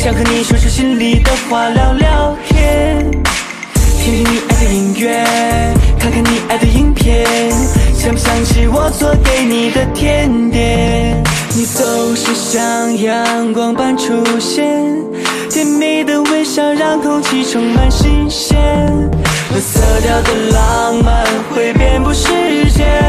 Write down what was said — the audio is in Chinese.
想和你说出心里的话，聊聊天，听听你爱的音乐，看看你爱的影片，想不想起我做给你的甜点？你总是像阳光般出现，甜蜜的微笑让空气充满新鲜，蓝色调的浪漫会遍布世界。